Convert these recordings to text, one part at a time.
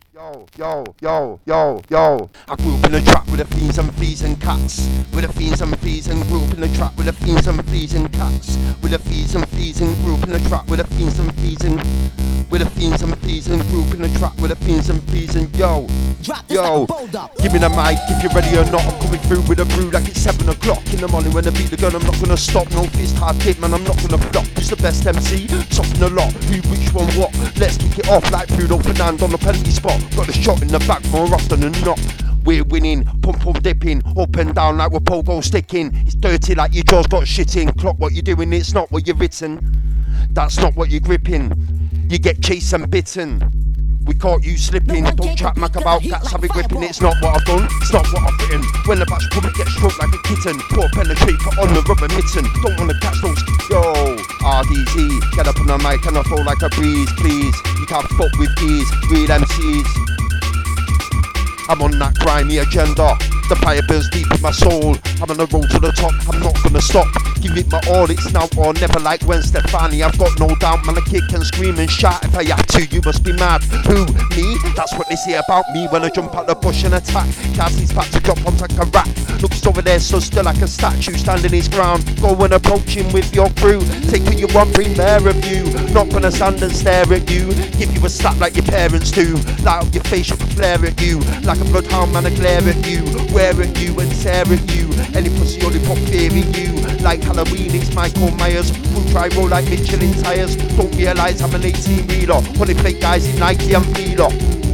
Yo. I grew up in the trap with the fiends and fleas and cats. With the fiends and fleas and grew up in the trap with the fiends and fleas and cats. With the fiends and fleas and grew up in the trap with the fiends and fleas and with the fiends and fleas and grew up in the trap with the fiends and fleas and yo. Give me the mic if you're ready or not. I'm coming through with a brew like it's 7 o'clock in the morning when I beat the gun. I'm not gonna stop, no fist hard hit, man. I'm not gonna flop. Who's the best MC? Something a lot. Who, which one, what? Let's kick it off like Bruno Fernand on the penalty spot. Got the shot in the back more often than not. We're winning, pump dipping, up and down like we're pogo sticking. It's dirty like your jaw's got shit in. Clock what you're doing, it's not what you've written. That's not what you're gripping. You get chased and bitten. We caught you slipping. Don't chat mac about cats having gripping. It's not what I've done, it's not what I've written. When the batch public gets stroked like a kitten, poor penetrate, put on the rubber mitten. Don't wanna catch those. Yo, RDZ, get up on the mic and I flow like a breeze, please. You can't fuck with these real MCs. I'm on that grimy agenda. The fire burns deep in my soul. I'm on the road to the top, I'm not gonna stop. Give it my all, it's now or never like Gwen Stefani. I've got no doubt, man, I kick and scream and shout. If I have to, you must be mad. Who, me? That's what they say about me when I jump out the bush and attack. Cassie's back to drop on like a rack. Looks over there so still like a statue standing his ground. Go and approach him with your crew. Take what you want, bring their review. Not gonna stand and stare at you. Give you a slap like your parents do. Light up your face, up a flare at you. Like a bloodhound, man, I glare at you. Wear at you and stare at you. Any pussy only pop fear in you. Like Halloween, it's Michael Myers. We'll try roll like Michelin tires. Don't realise I'm an 18-wheeler. Only play guys in Nike and Fila.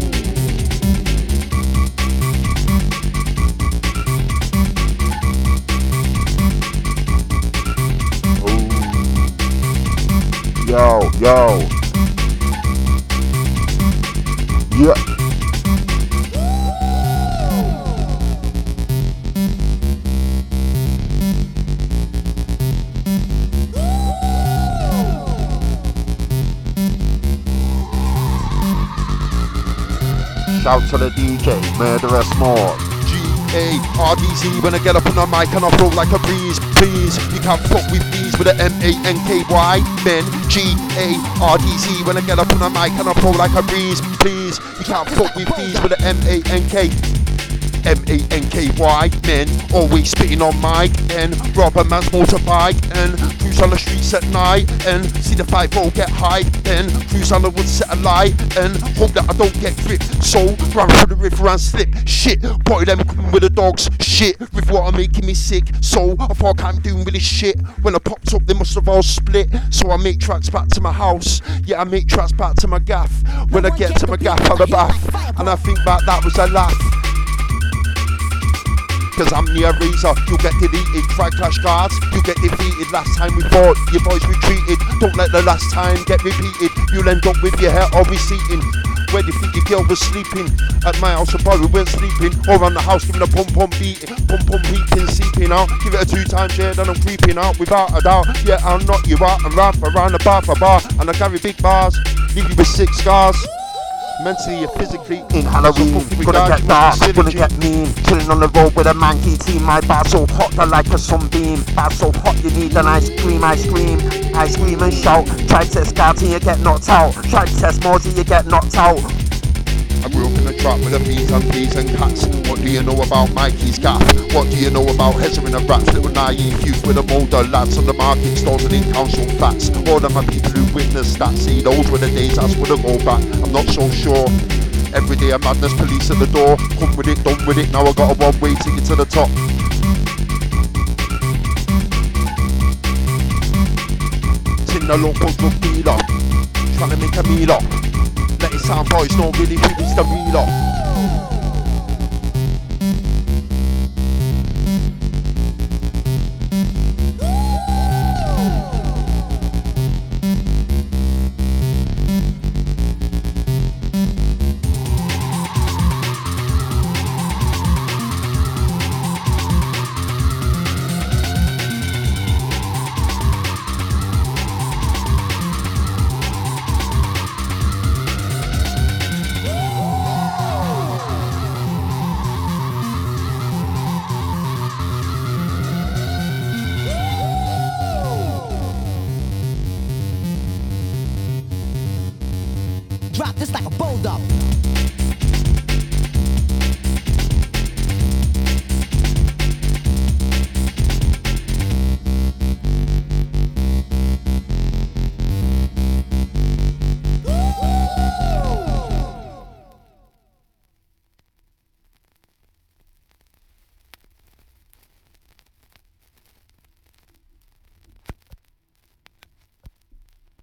Yo. Yeah. Shout to the DJ, Murderous More. G-A-R-D-Z when I get up on the mic and I flow like a breeze. Please, you can't fuck with these with a M-A-N-K-Y. Men, G-A-R-D-Z when I get up on the mic and I flow like a breeze. Please, you can't fuck with these with a M-A-N-K. M-A-N-K-Y, men always spitting on mic and rob a man's motorbike and cruise on the streets at night and see the 5-0 get high and cruise on the woods set a light and hope that I don't get gripped. So run through the river and slip. Shit, boy them coming with the dogs. Shit, with water making me sick. So I thought I'm doing really shit. When I popped up they must have all split. So I make tracks back to my house. Yeah, I make tracks back to my gaff. When I get to my gaff on the bath and I think back that was a laugh. Cause I'm near razor, you'll get deleted. Try clash cards, you get defeated. Last time we fought, your boys retreated. Don't let the last time get repeated. You'll end up with your hair all receding. Where do you think your girl was sleeping? At my house, or we weren't sleeping. Or on the house giving a pum beating. Pum beating, seeping out. Give it a 2-time share, then I'm creeping out without a doubt. Yeah, I'll knock you out and round for round, a bar for bar. And I carry big bars, leave you with 6 scars. Mentally and physically in Halloween, gonna get dark, gonna get mean. Chilling on the road with a manky team. My bar so hot they're like a sunbeam. Bar so hot you need an ice cream. I scream and shout. Try to test Scouty, you get knocked out. Try to test Mosey, you get knocked out. I grew up in the trap with the bees and fleas and cats. What do you know about Mikey's gaff? What do you know about Hezron and rats? Little naive youth with a moulder lads on the market stalls and in council flats. All of my people who witnessed that, see those were the days I would have go back. I'm not so sure. Every day a madness, police at the door. Come with it, done with it, now I got a one-way ticket to the top. Tin the local drug dealer, trying to make a meal up. Let it sound boys, no really who is the real up. Drop this like a bulldog.